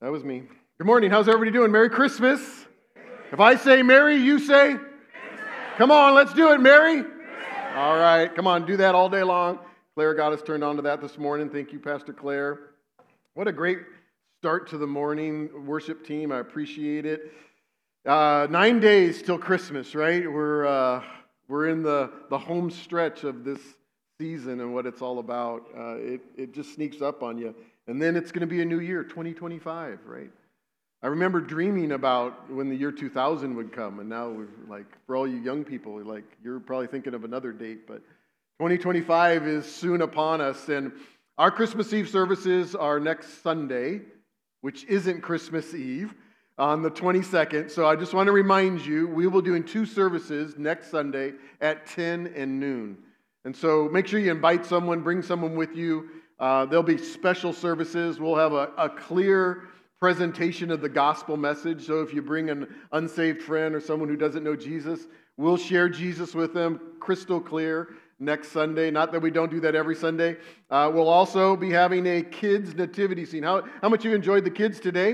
That was me. Good morning. How's everybody doing? Merry Christmas. If I say Merry, you say? Come on, let's do it, Merry. All right, come on, do that all day long. Claire got us turned on to that this morning. Thank you, Pastor Claire. What a great start to the morning worship team. I appreciate it. 9 days till Christmas, right? We're in the home stretch of this season and what it's all about. It just sneaks up on you. And then it's going to be a new year, 2025, right? I remember dreaming about when the year 2000 would come, and now we're like, for all you young people, you're probably thinking of another date, but 2025 is soon upon us, and our Christmas Eve services are next Sunday, which isn't Christmas Eve, on the 22nd. So I just want to remind you, we will be doing 2 services next Sunday at 10 and noon. And so make sure you invite someone, bring someone with you. There'll be special services. We'll have a clear presentation of the gospel message. So if you bring an unsaved friend or someone who doesn't know Jesus, we'll share Jesus with them crystal clear next Sunday. Not that we don't do that every Sunday. We'll also be having a kids nativity scene. How much you enjoyed the kids today?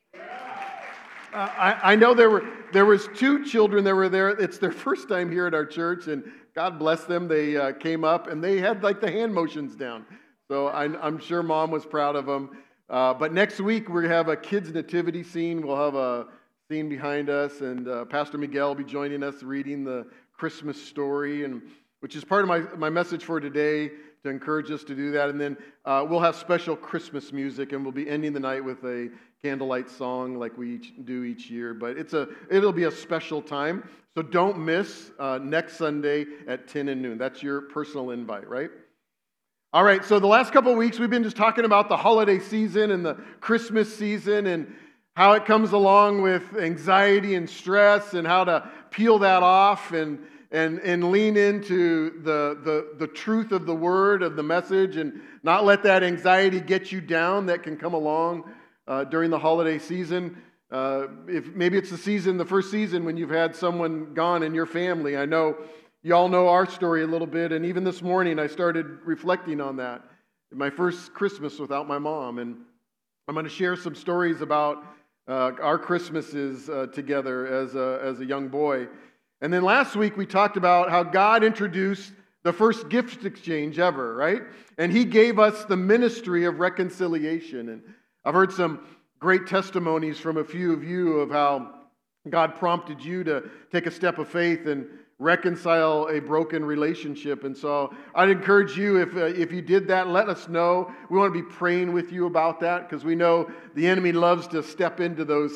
I know there was 2 children that were there. It's their first time here at our church, and God bless them. They came up and they had like the hand motions down. So I'm sure Mom was proud of them. But next week we have a kids nativity scene. We'll have a scene behind us, and Pastor Miguel will be joining us reading the Christmas story, and which is part of my message for today, to encourage us to do that. And then we'll have special Christmas music, and we'll be ending the night with a candlelight song like we do each year. But it'll be a special time, so don't miss next Sunday at 10 and noon. That's your personal invite, right? All right, so the last couple of weeks we've been just talking about the holiday season and the Christmas season and how it comes along with anxiety and stress and how to peel that off and lean into the truth of the word, of the message, and not let that anxiety get you down that can come along during the holiday season. If maybe it's the first season when you've had someone gone in your family. I know you all know our story a little bit, and even this morning I started reflecting on that. My first Christmas without my mom, and I'm going to share some stories about our Christmases together as a young boy. And then last week we talked about how God introduced the first gift exchange ever, right? And He gave us the ministry of reconciliation. And I've heard some great testimonies from a few of you of how God prompted you to take a step of faith and reconcile a broken relationship. And so I'd encourage you, if you did that, let us know. We want to be praying with you about that, because we know the enemy loves to step into those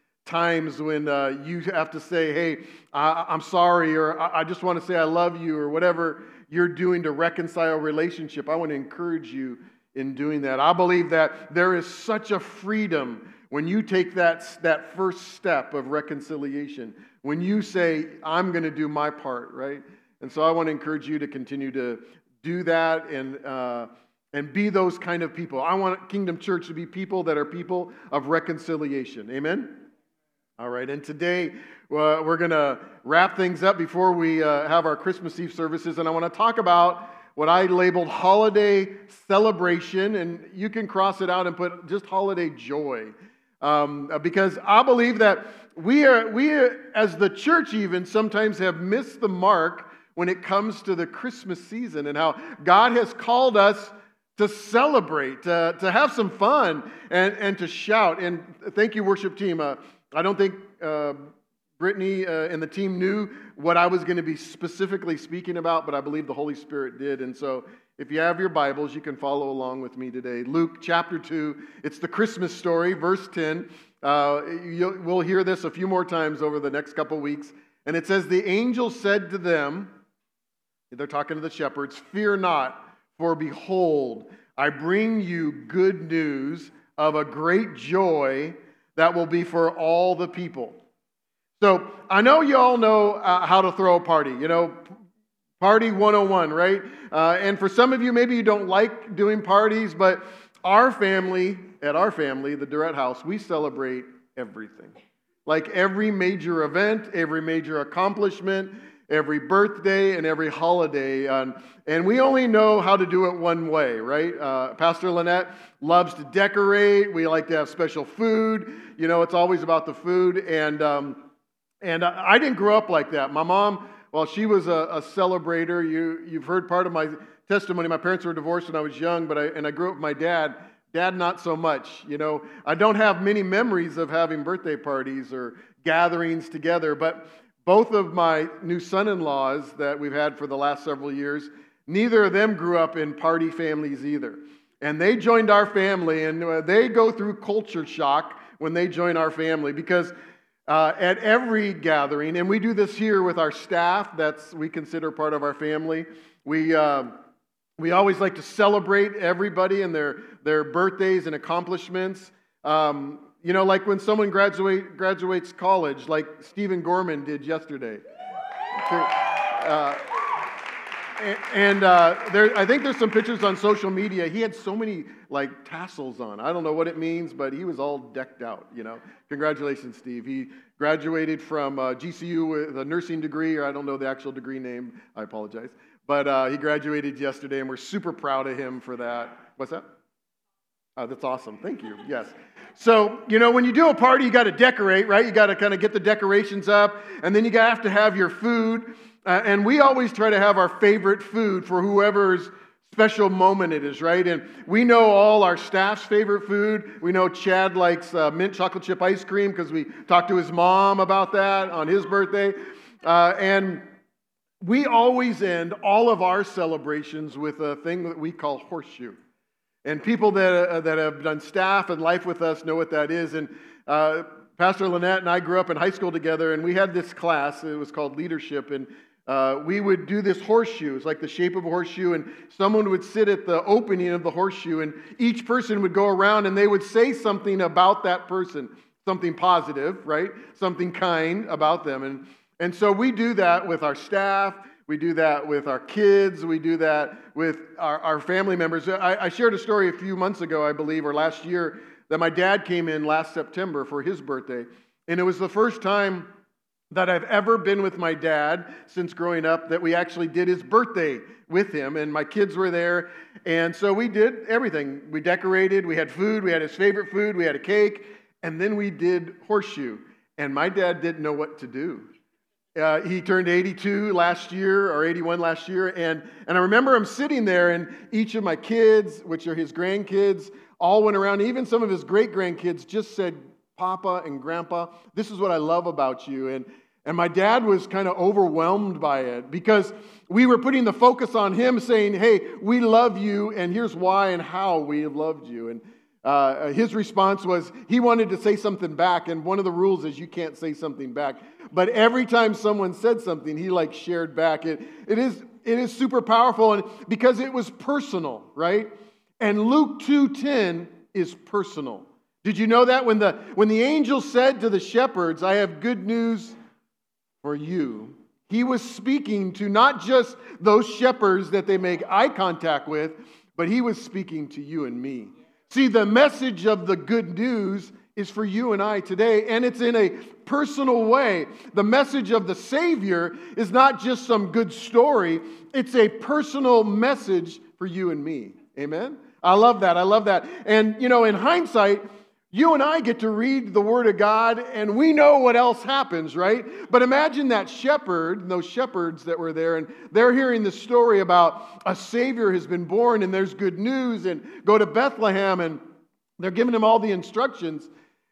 times when you have to say, hey, I'm sorry, or I just want to say I love you, or whatever you're doing to reconcile a relationship. I want to encourage you in doing that. I believe that there is such a freedom when you take that first step of reconciliation, when you say, I'm going to do my part, right? And so I want to encourage you to continue to do that and be those kind of people. I want Kingdom Church to be people that are people of reconciliation. Amen? All right, and today we're going to wrap things up before we have our Christmas Eve services, and I want to talk about what I labeled holiday celebration, and you can cross it out and put just holiday joy. Because I believe that we as the church even sometimes have missed the mark when it comes to the Christmas season, and how God has called us to celebrate, to have some fun, and to shout. And thank you, worship team. I don't think Brittany and the team knew what I was going to be specifically speaking about, but I believe the Holy Spirit did. And so if you have your Bibles, you can follow along with me today. Luke chapter 2, it's the Christmas story, verse 10. We'll hear this a few more times over the next couple weeks. And it says, the angel said to them, they're talking to the shepherds, fear not, for behold, I bring you good news of a great joy that will be for all the people. So I know you all know how to throw a party, Party 101, right? And for some of you, maybe you don't like doing parties, but at our family, the Durrett House, we celebrate everything. Like every major event, every major accomplishment, every birthday, and every holiday. And we only know how to do it one way, right? Pastor Lynette loves to decorate. We like to have special food. You know, it's always about the food. And I didn't grow up like that. My mom, well, she was a celebrator. You've heard part of my testimony. My parents were divorced when I was young, but I grew up with my dad. Dad, not so much. You know, I don't have many memories of having birthday parties or gatherings together, but both of my new son-in-laws that we've had for the last several years, neither of them grew up in party families either. And they joined our family, and they go through culture shock when they join our family because at every gathering, and we do this here with our staff, we consider part of our family, we always like to celebrate everybody and their birthdays and accomplishments. You know, like when someone graduates college, like Stephen Gorman did yesterday. I think there's some pictures on social media. He had so many like tassels on. I don't know what it means, but he was all decked out, you know. Congratulations, Steve. He graduated from GCU with a nursing degree, or I don't know the actual degree name. I apologize. But he graduated yesterday, and we're super proud of him for that. What's that? Oh, that's awesome. Thank you. Yes. So, you know, when you do a party, you got to decorate, right? You got to kind of get the decorations up, and then you have to have your food. And we always try to have our favorite food for whoever's special moment it is, right? And we know all our staff's favorite food. We know Chad likes mint chocolate chip ice cream because we talked to his mom about that on his birthday. And we always end all of our celebrations with a thing that we call horseshoe. And people that have done staff and life with us know what that is. And Pastor Lynette and I grew up in high school together, and we had this class. It was called leadership, and we would do this horseshoe. It's like the shape of a horseshoe, and someone would sit at the opening of the horseshoe, and each person would go around, and they would say something about that person, something positive, right? Something kind about them. And so we do that with our staff. We do that with our kids. We do that with our family members. I shared a story a few months ago, I believe, or last year, that my dad came in last September for his birthday. And it was the first time that I've ever been with my dad since growing up that we actually did his birthday with him. And my kids were there. And so we did everything. We decorated. We had food. We had his favorite food. We had a cake. And then we did horseshoe. And my dad didn't know what to do. He turned 82 last year, or 81 last year, and I remember him sitting there, and each of my kids, which are his grandkids, all went around. Even some of his great-grandkids just said, "Papa and Grandpa, this is what I love about you." And my dad was kind of overwhelmed by it because we were putting the focus on him saying, "Hey, we love you, and here's why and how we have loved you." And his response was he wanted to say something back, and one of the rules is you can't say something back. But every time someone said something, he like shared back. It is super powerful, and because it was personal, right? And Luke 2:10 is personal. Did you know that when the angel said to the shepherds, "I have good news for you," he was speaking to not just those shepherds that they make eye contact with, but he was speaking to you and me. See, the message of the good news is for you and I today, and it's in a personal way. The message of the Savior is not just some good story, it's a personal message for you and me. Amen? I love that. I love that. And, you know, in hindsight, you and I get to read the Word of God, and we know what else happens, right? But imagine that shepherd, those shepherds that were there, and they're hearing the story about a Savior has been born, and there's good news, and go to Bethlehem, and they're giving him all the instructions.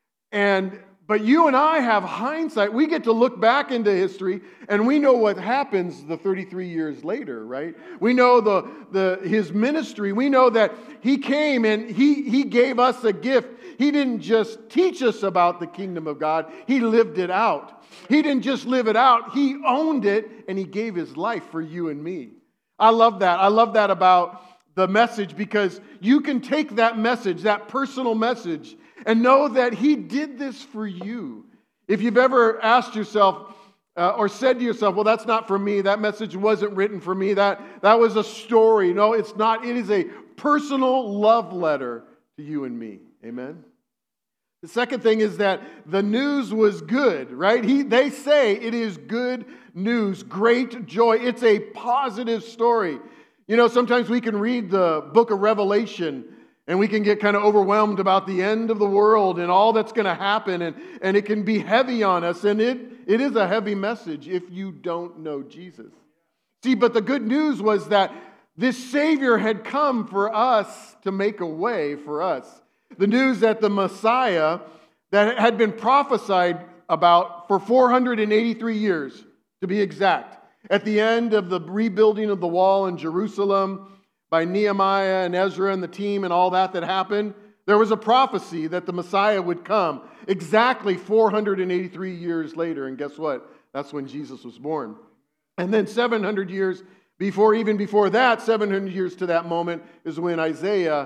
But you and I have hindsight. We get to look back into history, and we know what happens the 33 years later, right? We know his ministry. We know that he came and he gave us a gift. He didn't just teach us about the kingdom of God. He lived it out. He didn't just live it out. He owned it, and he gave his life for you and me. I love that. I love that about the message because you can take that message, that personal message, and know that he did this for you. If you've ever asked yourself or said to yourself, "Well, that's not for me. That message wasn't written for me. That was a story." No, it's not. It is a personal love letter to you and me. Amen? The second thing is that the news was good, right? They say it is good news, great joy. It's a positive story. You know, sometimes we can read the book of Revelation and we can get kind of overwhelmed about the end of the world and all that's going to happen, and it can be heavy on us, and it is a heavy message if you don't know Jesus. See, but the good news was that this Savior had come for us to make a way for us. The news that the Messiah that had been prophesied about for 483 years, to be exact, at the end of the rebuilding of the wall in Jerusalem by Nehemiah and Ezra and the team and all that happened, there was a prophecy that the Messiah would come exactly 483 years later. And guess what? That's when Jesus was born. And then 700 years even before that, 700 years to that moment, is when Isaiah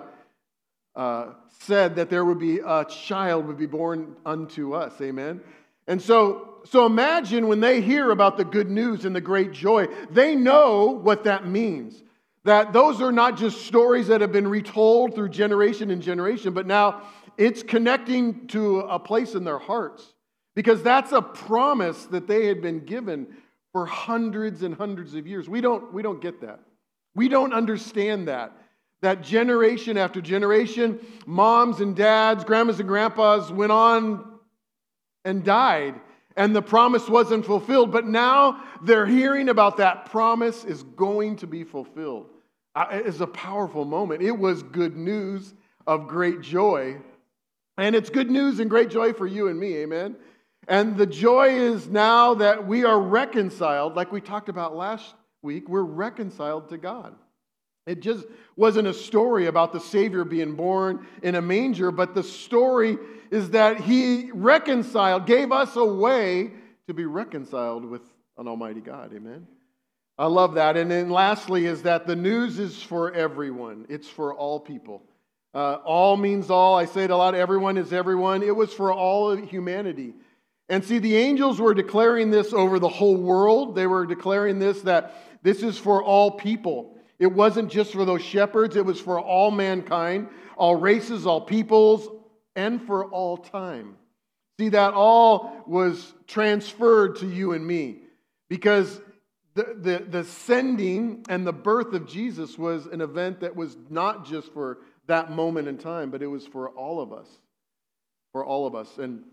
said that there would be a child would be born unto us. Amen? And so imagine when they hear about the good news and the great joy, they know what that means. That those are not just stories that have been retold through generation and generation, but now it's connecting to a place in their hearts. Because that's a promise that they had been given for hundreds and hundreds of years. We don't get that. We don't understand that. That generation after generation, moms and dads, grandmas and grandpas went on and died, and the promise wasn't fulfilled. But now they're hearing about that promise is going to be fulfilled. It's a powerful moment. It was good news of great joy. And it's good news and great joy for you and me, amen? And the joy is now that we are reconciled, like we talked about last week, we're reconciled to God. It just wasn't a story about the Savior being born in a manger, but the story is that He gave us a way to be reconciled with an Almighty God, amen? I love that. And then lastly is that the news is for everyone. It's for all people. All means all. I say it a lot. Everyone is everyone. It was for all of humanity. And see, the angels were declaring this over the whole world. They were declaring that this is for all people. It wasn't just for those shepherds. It was for all mankind, all races, all peoples, and for all time. See, that all was transferred to you and me because the sending and the birth of Jesus was an event that was not just for that moment in time, but it was for all of us. For all of us.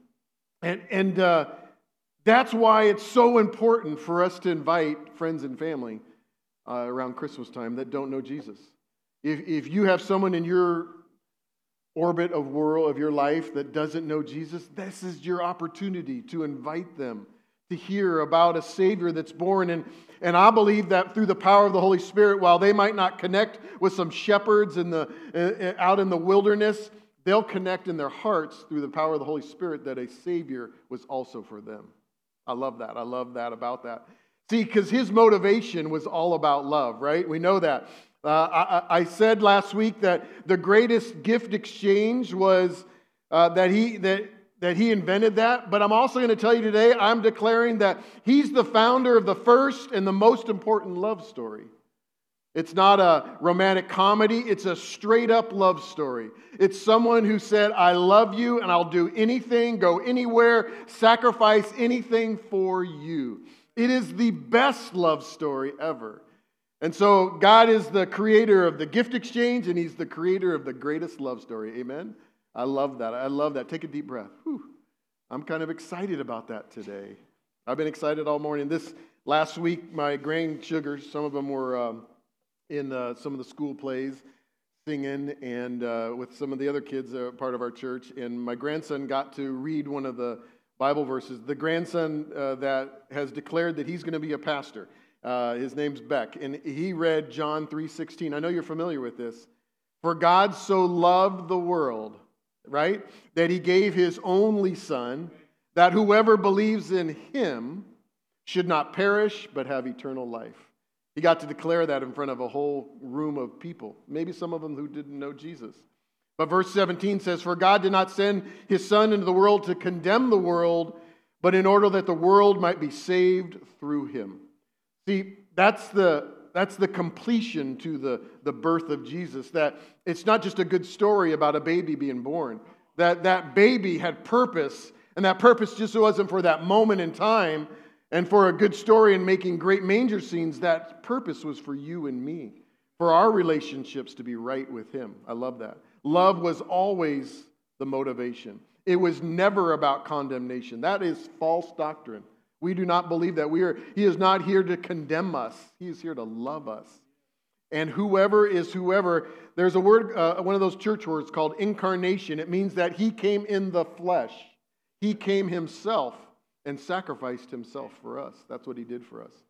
And that's why it's so important for us to invite friends and family around Christmas time that don't know Jesus. If you have someone in your orbit of your life that doesn't know Jesus, this is your opportunity to invite them to hear about a Savior that's born. And I believe that through the power of the Holy Spirit, while they might not connect with some shepherds out in the wilderness, they'll connect in their hearts through the power of the Holy Spirit that a Savior was also for them. I love that. I love that about that. See, because His motivation was all about love, right? We know that. I said last week that the greatest gift exchange was that He invented that. But I'm also going to tell you today, I'm declaring that He's the founder of the first and the most important love story. It's not a romantic comedy. It's a straight-up love story. It's someone who said, I love you and I'll do anything, go anywhere, sacrifice anything for you. It is the best love story ever. And so God is the creator of the gift exchange and He's the creator of the greatest love story. Amen? I love that. I love that. Take a deep breath. Whew. I'm kind of excited about that today. I've been excited all morning. This last week, my grandsugars, some of them were in some of the school plays, singing, and with some of the other kids, part of our church. And my grandson got to read one of the Bible verses. The grandson that has declared that he's going to be a pastor. His name's Beck, and he read John 3:16. I know you're familiar with this. For God so loved the world, right, that He gave His only Son, that whoever believes in Him should not perish but have eternal life. He got to declare that in front of a whole room of people, maybe some of them who didn't know Jesus. But verse 17 says, for God did not send His Son into the world to condemn the world, but in order that the world might be saved through Him. See, that's the completion to the birth of Jesus, that it's not just a good story about a baby being born, that baby had purpose, and that purpose just wasn't for that moment in time and for a good story and making great manger scenes. That purpose was for you and me, for our relationships to be right with Him. I love that. Love was always the motivation. It was never about condemnation. That is false doctrine. We do not believe that. He is not here to condemn us. He is here to love us. And whoever is whoever, there's a word, one of those church words called incarnation. It means that He came in the flesh. He came Himself and sacrificed Himself for us. That's what He did for us.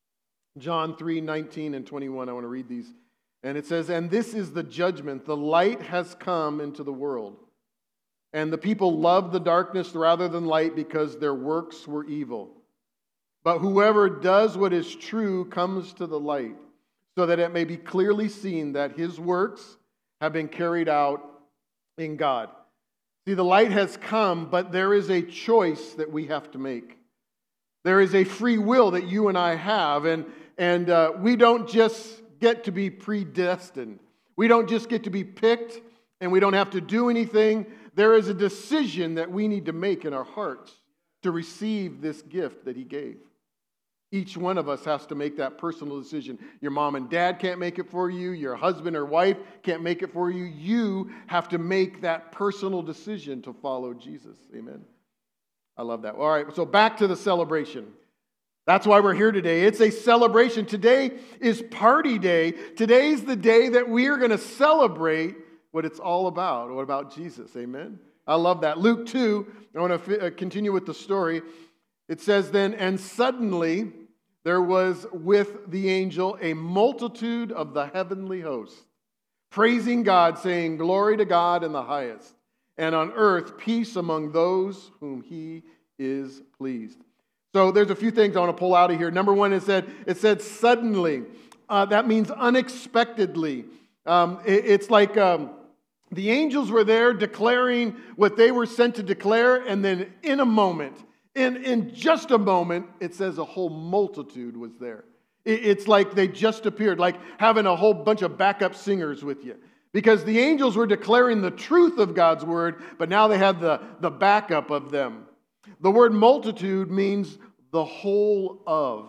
John 3:19 and 21, I want to read these. And it says, "And this is the judgment. The light has come into the world. And the people loved the darkness rather than light because their works were evil. But whoever does what is true comes to the light, so that it may be clearly seen that his works have been carried out in God." See, the light has come, but there is a choice that we have to make. There is a free will that you and I have, and we don't just get to be predestined. We don't just get to be picked, and we don't have to do anything. There is a decision that we need to make in our hearts to receive this gift that He gave. Each one of us has to make that personal decision. Your mom and dad can't make it for you. Your husband or wife can't make it for you. You have to make that personal decision to follow Jesus. Amen. I love that. All right, so back to the celebration. That's why we're here today. It's a celebration. Today is party day. Today's the day that we are going to celebrate what it's all about. What about Jesus? Amen. I love that. Luke 2, I want to continue with the story. It says then, "And suddenly there was with the angel a multitude of the heavenly host, praising God, saying, 'Glory to God in the highest, and on earth peace among those whom He is pleased.'" So there's a few things I want to pull out of here. Number one, it said suddenly. That means unexpectedly. It's like the angels were there declaring what they were sent to declare, and then in a moment, in just a moment, it says a whole multitude was there. It's like they just appeared, like having a whole bunch of backup singers with you. Because the angels were declaring the truth of God's word, but now they had the backup of them. The word multitude means the whole of.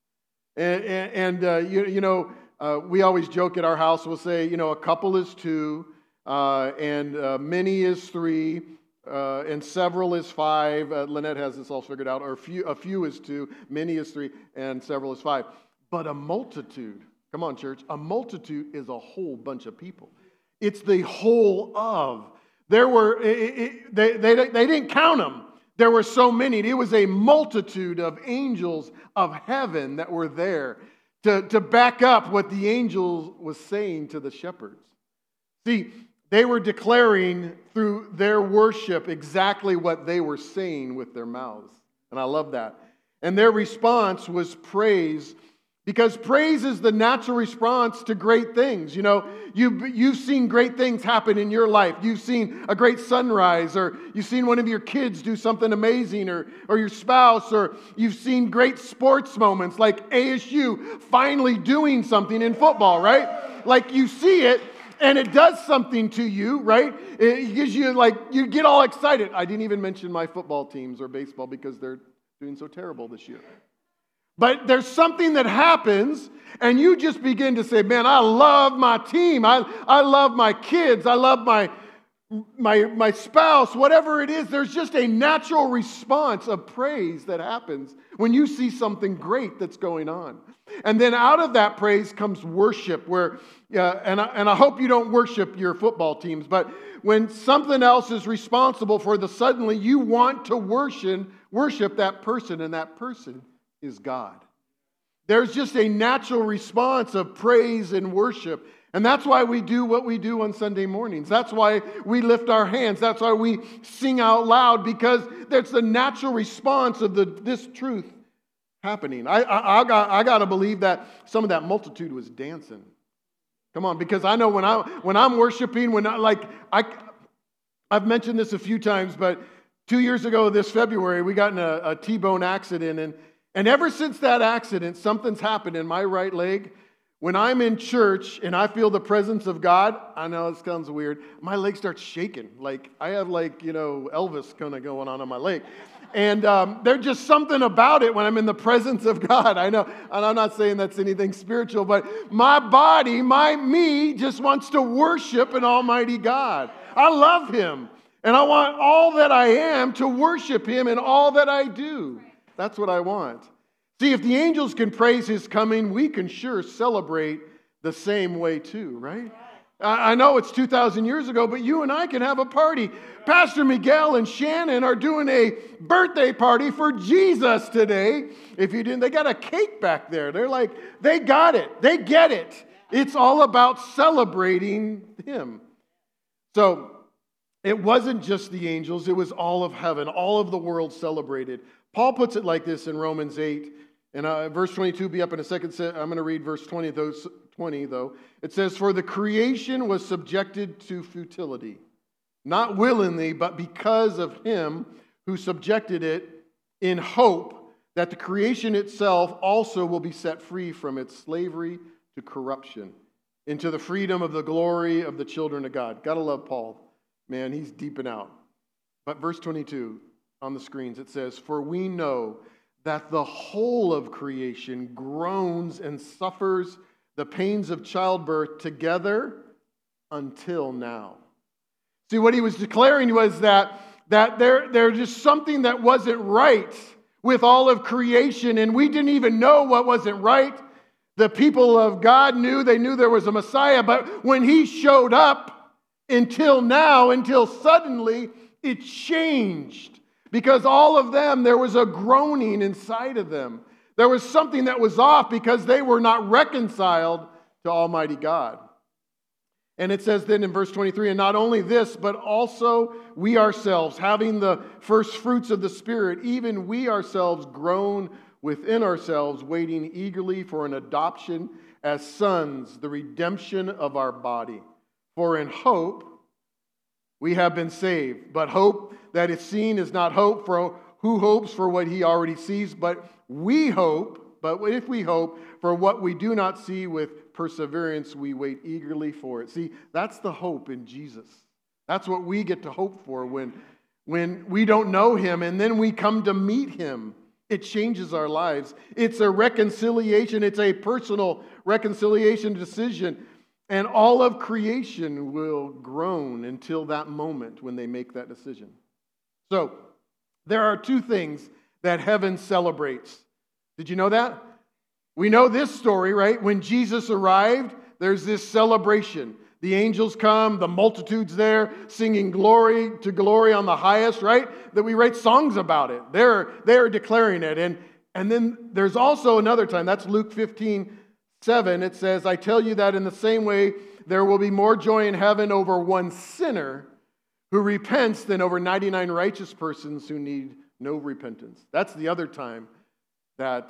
We always joke at our house, we'll say, a couple is two, and many is three, and several is five. Lynette has this all figured out. Or a few is two, many is three, and several is five. But a multitude, come on, church, a multitude is a whole bunch of people. It's the whole of. There were, they didn't count them. There were so many. It was a multitude of angels of heaven that were there to back up what the angel was saying to the shepherds. See, they were declaring through their worship exactly what they were saying with their mouths. And I love that. And their response was praise, because praise is the natural response to great things. You've seen great things happen in your life. You've seen a great sunrise, or you've seen one of your kids do something amazing, or your spouse, or you've seen great sports moments like ASU finally doing something in football, right? Like you see it, and it does something to you, right? It gives you, you get all excited. I didn't even mention my football teams or baseball because they're doing so terrible this year. But there's something that happens, and you just begin to say, man, I love my team. I love my kids. I love my spouse, whatever it is. There's just a natural response of praise that happens when you see something great that's going on. And then out of that praise comes worship, and I hope you don't worship your football teams, but when something else is responsible for the suddenly, you want to worship that person, and that person is God. There's just a natural response of praise and worship. And that's why we do what we do on Sunday mornings. That's why we lift our hands. That's why we sing out loud, because there's the natural response of this truth happening. I got to believe that some of that multitude was dancing. Come on, because I know when I'm worshiping, I've mentioned this a few times, but 2 years ago this February, we got in a T-bone accident, and ever since that accident, something's happened in my right leg When I'm in church and I feel the presence of God, I know it sounds weird, my leg starts shaking. Like I have Elvis kind of going on my leg. And there's just something about it when I'm in the presence of God. I know, and I'm not saying that's anything spiritual, but my body, me just wants to worship an almighty God. I love him. And I want all that I am to worship him in all that I do. That's what I want. See, if the angels can praise his coming, we can sure celebrate the same way too, right? I know it's 2,000 years ago, but you and I can have a party. Pastor Miguel and Shannon are doing a birthday party for Jesus today. If you didn't, they got a cake back there. They're like, they got it. They get it. It's all about celebrating him. So it wasn't just the angels. It was all of heaven. All of the world celebrated. Paul puts it like this in Romans 8. And verse 22 will be up in a second. I'm going to read verse 20, though. It says, "For the creation was subjected to futility, not willingly, but because of him who subjected it, in hope that the creation itself also will be set free from its slavery to corruption, into the freedom of the glory of the children of God." Gotta love Paul. Man, he's deeping out. But verse 22 on the screens, it says, "For we know that the whole of creation groans and suffers the pains of childbirth together until now." See, what he was declaring was that there's just something that wasn't right with all of creation, and we didn't even know what wasn't right. The people of God they knew there was a Messiah, but when he showed up, until suddenly, it changed. Because all of them, there was a groaning inside of them. There was something that was off because they were not reconciled to Almighty God. And it says then in verse 23, "And not only this, but also we ourselves, having the first fruits of the Spirit, even we ourselves groan within ourselves, waiting eagerly for an adoption as sons, the redemption of our body. For in hope we have been saved. But hope that is seen is not hope, for who hopes for what he already sees? But if we hope for what we do not see, with perseverance we wait eagerly for it." See, that's the hope in Jesus. That's what we get to hope for when we don't know him and then we come to meet him. It changes our lives. It's a reconciliation. It's a personal reconciliation decision. And all of creation will groan until that moment when they make that decision. So, there are two things that heaven celebrates. Did you know that? We know this story, right? When Jesus arrived, there's this celebration. The angels come, the multitude's there, singing glory to glory on the highest, right? That we write songs about it. They're declaring it. And then there's also another time, that's Luke 15:7. It says, "I tell you that in the same way, there will be more joy in heaven over one sinner who repents than over 99 righteous persons who need no repentance." That's the other time that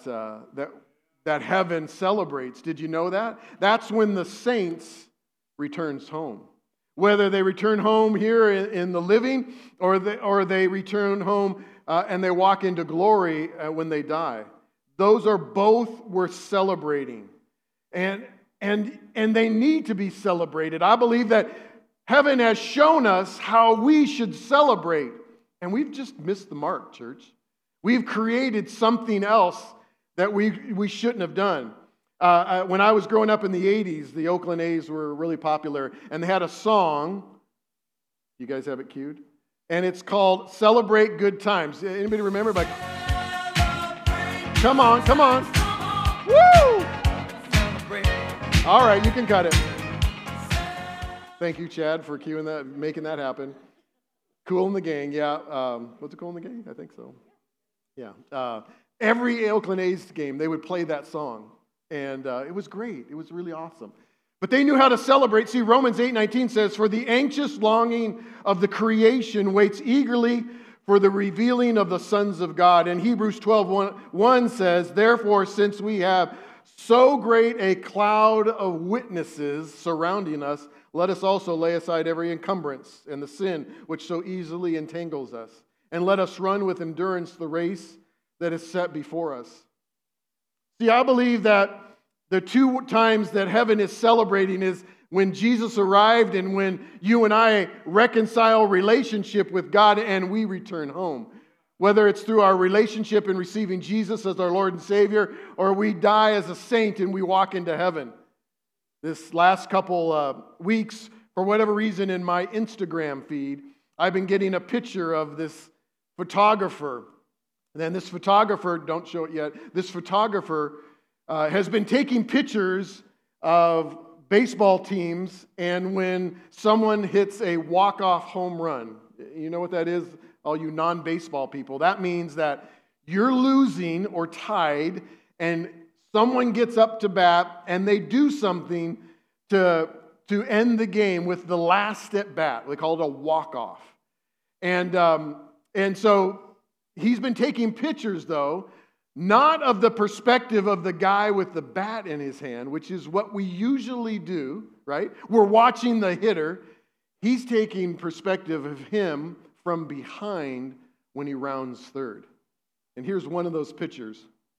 heaven celebrates. Did you know that? That's when the saints returns home. Whether they return home here in the living or they return home and they walk into glory when they die. Those are both worth celebrating. And they need to be celebrated. I believe that heaven has shown us how we should celebrate. And we've just missed the mark, church. We've created something else that we shouldn't have done. When I was growing up in the 80s, the Oakland A's were really popular. And they had a song. You guys have it cued? And it's called "Celebrate Good Times." Anybody remember? Come on. Woo! All right, you can cut it. Thank you, Chad, for cueing that, making that happen. Kool and the Gang, yeah. What's it, Kool and the Gang? I think so. Yeah. Every Oakland A's game, they would play that song. And it was great. It was really awesome. But they knew how to celebrate. See, Romans 8:19 says, "For the anxious longing of the creation waits eagerly for the revealing of the sons of God." And Hebrews 12:1 says, "Therefore, since we have so great a cloud of witnesses surrounding us, let us also lay aside every encumbrance and the sin which so easily entangles us. And let us run with endurance the race that is set before us." See, I believe that The two times that heaven is celebrating is when Jesus arrived and when you and I reconcile relationship with God and we return home. Whether it's through our relationship in receiving Jesus as our Lord and Savior, or we die as a saint and we walk into heaven. This last couple weeks, for whatever reason, in my Instagram feed, I've been getting a picture of this photographer. And then this photographer, don't show it yet, this photographer has been taking pictures of baseball teams and when someone hits a walk-off home run. You know what that is? All you non-baseball people, that means that you're losing or tied and someone gets up to bat and they do something to end the game with the last at bat. They call it a walk-off. And so he's been taking pictures, though, not of the perspective of the guy with the bat in his hand, which is what we usually do, right? We're watching the hitter. He's taking perspective of him from behind when he rounds third. And here's one of those pictures.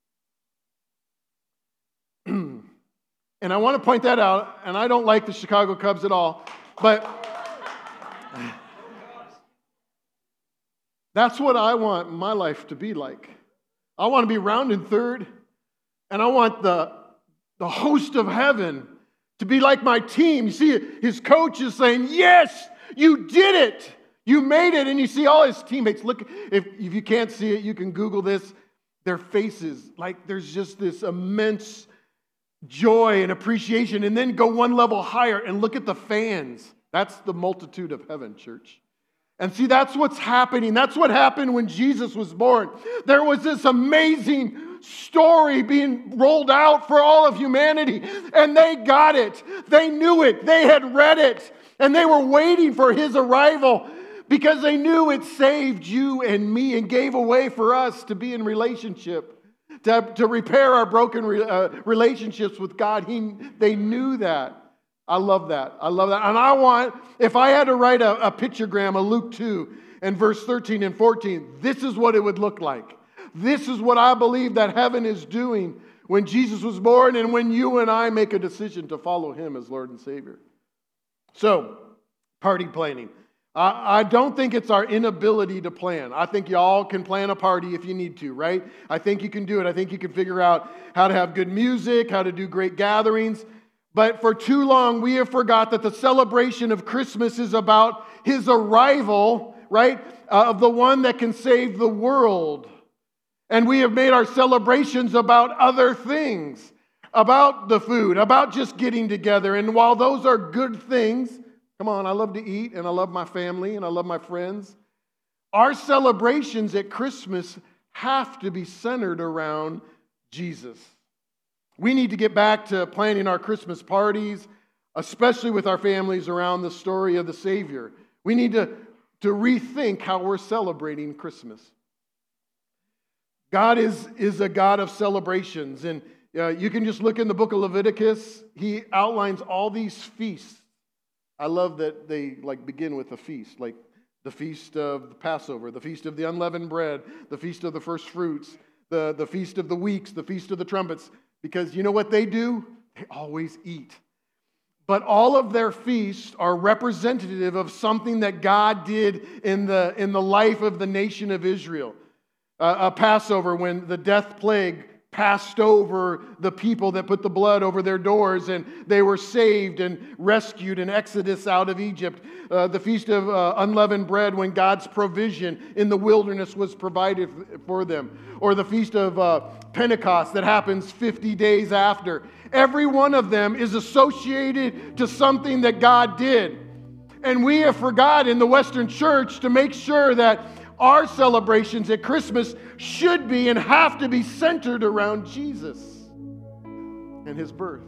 And I want to point that out, and I don't like the Chicago Cubs at all, but that's what I want my life to be like. I want to be rounding third, and I want the host of heaven to be like my team. You see, his coach is saying, yes, you did it. You made it, and you see all his teammates. Look, if you can't see it, you can Google this. Their faces, like there's just this immense joy and appreciation. And then go one level higher and look at the fans. That's the multitude of heaven, church. And see, that's what's happening. That's what happened when Jesus was born. There was this amazing story being rolled out for all of humanity, and they got it. They knew it. They had read it, and they were waiting for his arrival. Because they knew it saved you and me and gave a way for us to be in relationship, to repair our broken relationships with God. They knew that. I love that. I love that. And I want, if I had to write a pictogram of Luke 2 and verse 13 and 14, this is what it would look like. This is what I believe that heaven is doing when Jesus was born and when you and I make a decision to follow him as Lord and Savior. So, party planning. I don't think it's our inability to plan. I think y'all can plan a party if you need to, right? I think you can do it. I think you can figure out how to have good music, how to do great gatherings. But for too long, we have forgot that the celebration of Christmas is about his arrival, right? Of the one that can save the world. And we have made our celebrations about other things, about the food, about just getting together. And while those are good things, come on, I love to eat, and I love my family, and I love my friends. Our celebrations at Christmas have to be centered around Jesus. We need to get back to planning our Christmas parties, especially with our families around the story of the Savior. We need to rethink how we're celebrating Christmas. God is a God of celebrations, and you can just look in the book of Leviticus. He outlines all these feasts. I love that they begin with a feast, like the feast of the Passover, the feast of the unleavened bread, the feast of the first fruits, the feast of the weeks, the feast of the trumpets, because you know what they do? They always eat. But all of their feasts are representative of something that God did in the life of the nation of Israel. A Passover, when the death plague passed over the people that put the blood over their doors, and they were saved and rescued in Exodus out of Egypt. The Feast of Unleavened Bread, when God's provision in the wilderness was provided for them. Or the Feast of Pentecost that happens 50 days after. Every one of them is associated to something that God did. And we have forgot in the Western church to make sure that our celebrations at Christmas should be and have to be centered around Jesus and his birth.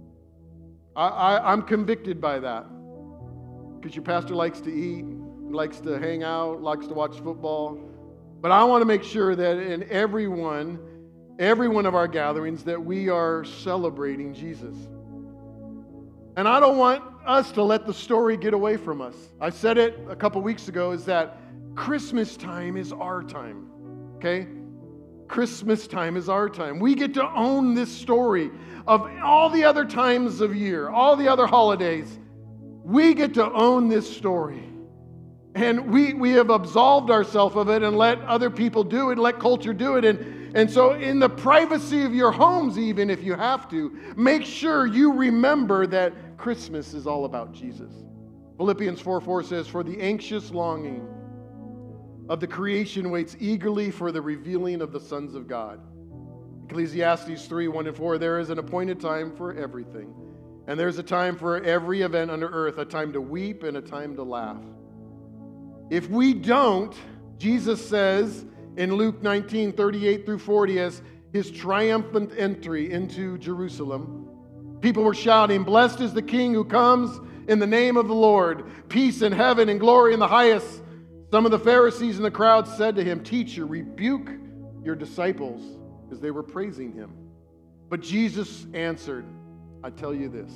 I'm convicted by that because your pastor likes to eat, likes to hang out, likes to watch football. But I want to make sure that in every one of our gatherings that we are celebrating Jesus. And I don't want us to let the story get away from us. I said it a couple weeks ago, is that Christmas time is our time, okay? Christmas time is our time. We get to own this story of all the other times of year, all the other holidays. We get to own this story. And we have absolved ourselves of it and let other people do it, let culture do it. And so in the privacy of your homes, even if you have to, make sure you remember that Christmas is all about Jesus. Philippians 4:4 says, "For the anxious longing of the creation waits eagerly for the revealing of the sons of God." Ecclesiastes 3:1-4, "There is an appointed time for everything, and there's a time for every event under earth, a time to weep and a time to laugh." If we don't, Jesus says in Luke 19:38-40, as his triumphant entry into Jerusalem, people were shouting, "Blessed is the King who comes in the name of the Lord, peace in heaven and glory in the highest." Some of the Pharisees in the crowd said to him, "Teacher, rebuke your disciples," because they were praising him. But Jesus answered, "I tell you this,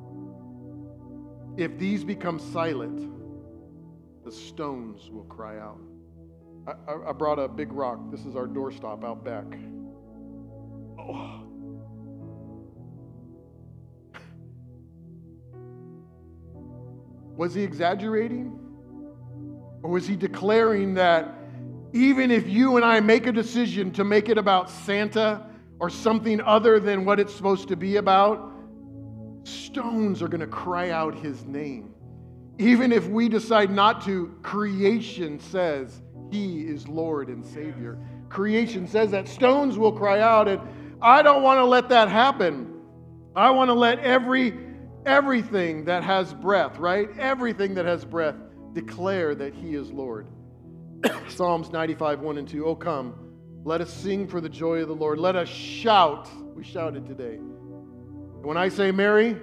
if these become silent, the stones will cry out." I brought a big rock. This is our doorstop out back. Oh. Was he exaggerating? Or was he declaring that even if you and I make a decision to make it about Santa or something other than what it's supposed to be about, stones are going to cry out his name? Even if we decide not to, creation says he is Lord and Savior. Creation says that stones will cry out, and I don't want to let that happen. I want to let everything that has breath, right? Everything that has breath declare that he is Lord. Psalms 95:1-2. "Oh, come, let us sing for the joy of the Lord. Let us shout." We shouted today. When I say Mary,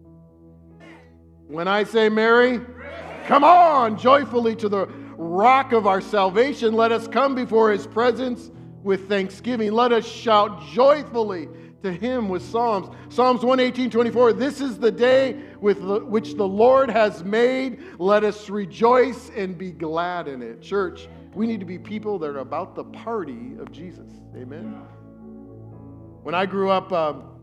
come on, joyfully to the rock of our salvation. Let us come before his presence with thanksgiving. Let us shout joyfully to him with psalms. Psalms 118:24, "This is the day which the Lord has made. Let us rejoice and be glad in it." Church, we need to be people that are about the party of Jesus. Amen. When I grew up,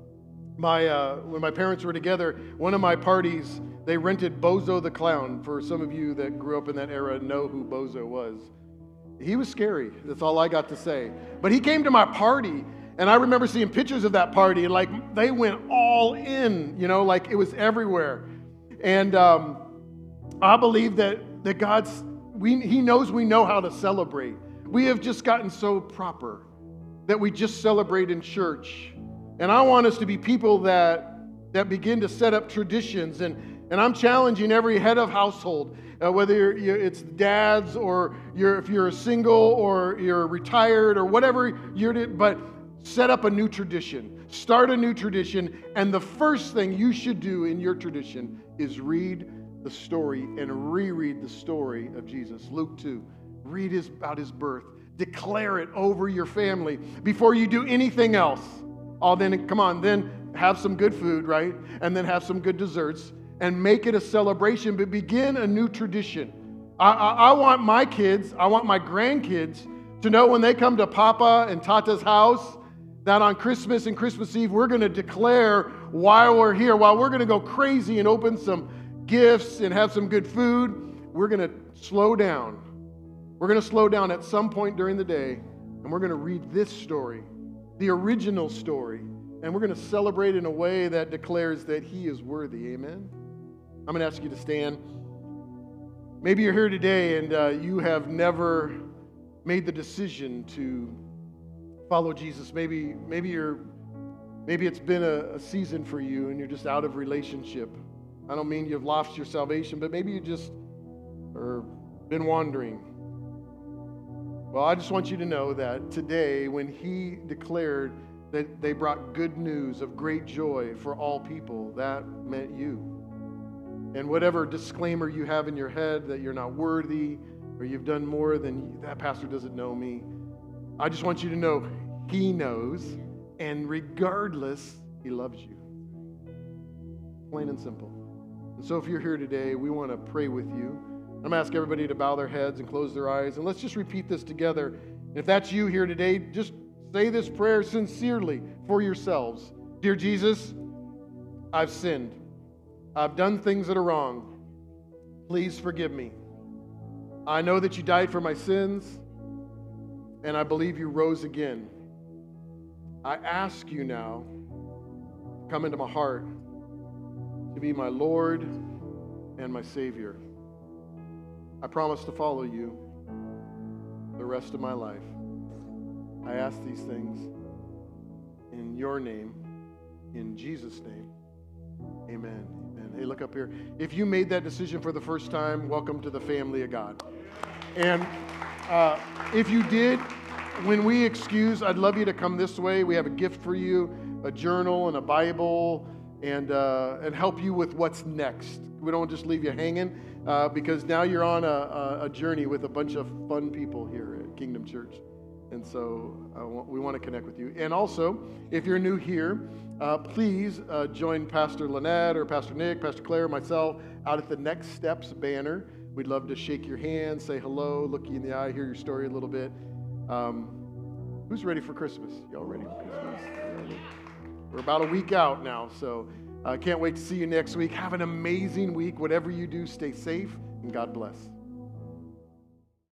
when my parents were together, one of my parties, they rented Bozo the Clown. For some of you that grew up in that era know who Bozo was. He was scary. That's all I got to say. But he came to my party, and I remember seeing pictures of that party, and like they went all in, like it was everywhere. And I believe that he knows we know how to celebrate. We have just gotten so proper that we just celebrate in church. And I want us to be people that begin to set up traditions. And I'm challenging every head of household, whether it's dads or if you're a single or you're retired or whatever but set up a new tradition. Start a new tradition. And the first thing you should do in your tradition is read the story and reread the story of Jesus. Luke 2. Read about his birth. Declare it over your family before you do anything else. Then have some good food, right? And then have some good desserts and make it a celebration, but begin a new tradition. I want my kids, I want my grandkids to know when they come to Papa and Tata's house that on Christmas and Christmas Eve, we're going to declare while we're here, while we're going to go crazy and open some gifts and have some good food, we're going to slow down. We're going to slow down at some point during the day, and we're going to read this story, the original story, and we're going to celebrate in a way that declares that he is worthy. Amen? I'm going to ask you to stand. Maybe you're here today and you have never made the decision to follow Jesus. Maybe it's been a season for you and you're just out of relationship. I don't mean you've lost your salvation, but maybe you just are been wandering. Well, I just want you to know that today, when he declared that they brought good news of great joy for all people, that meant you. And whatever disclaimer you have in your head that you're not worthy or you've done more than that pastor doesn't know me, I just want you to know he knows, and regardless, he loves you. Plain and simple. And so if you're here today, we want to pray with you. I'm going to ask everybody to bow their heads and close their eyes, and let's just repeat this together. And if that's you here today, just Say this prayer sincerely for yourselves. Dear Jesus, I've sinned. I've done things that are wrong. Please forgive me. I know that you died for my sins, and I believe you rose again. I ask you now, come into my heart to be my Lord and my Savior. I promise to follow you the rest of my life. I ask these things in your name, in Jesus' name. Amen. Amen. Hey, look up here. If you made that decision for the first time, welcome to the family of God. And if you did, when we excuse, I'd love you to come this way. We have a gift for you, a journal and a Bible, and help you with what's next. We don't just leave you hanging because now you're on a journey with a bunch of fun people here at Kingdom Church. And so we want to connect with you. And also, if you're new here, please join Pastor Lynette or Pastor Nick, Pastor Claire, myself out at the Next Steps banner. We'd love to shake your hand, say hello, look you in the eye, hear your story a little bit. Who's ready for Christmas? Y'all ready for Christmas? We're about a week out now, so I can't wait to see you next week. Have an amazing week. Whatever you do, stay safe, and God bless.